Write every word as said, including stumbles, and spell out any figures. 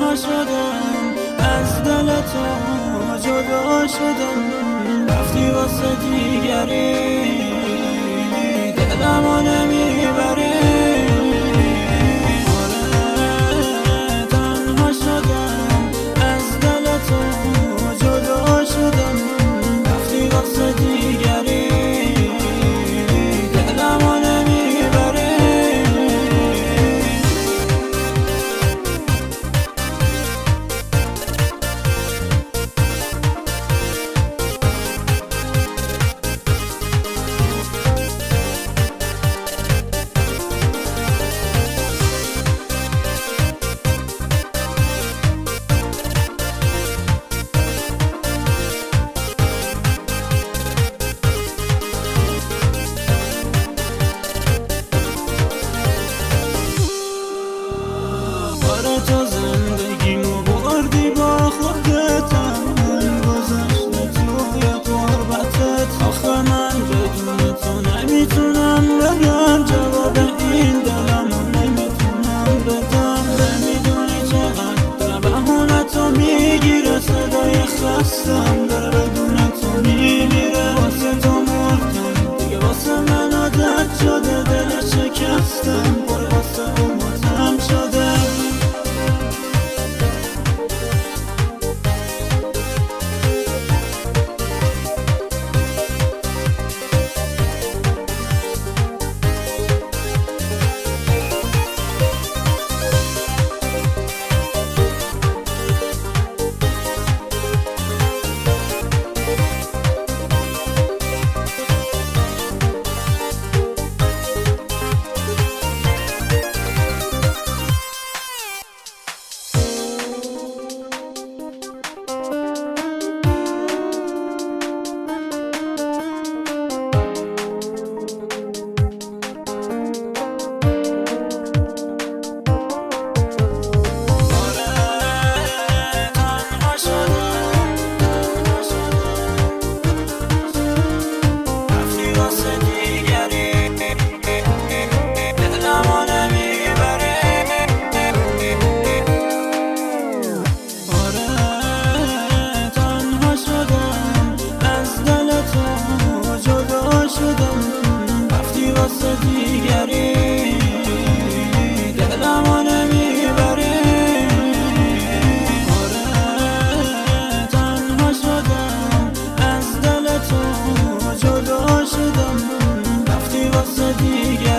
تنها شدم، از دل تو جدا شدم، رفتی واسه دیگری دلمو نمیبری. آره تنها شدم، از دل تو جدا شدم، رفتی واسه دیگری دلمو نمیبری. تو زندگیمو بردی با خودتم، گذشته توی قربتت. آخه من بدون تو نمیتونم بگم جواب این دلمو نمیتونم بدم. نمیدونی چقدر بهونه تو میگیره، صدای خستم داره بدون تو میمیره. واسه تو مردم دیگه، واسه من عادت شده، دل شکستم پر واسه امتم شده. رفتی واسه دیگری دلمو نمیبری. آره تنها شدم، از دل تو جدا شدم، رفتی واسه دیگری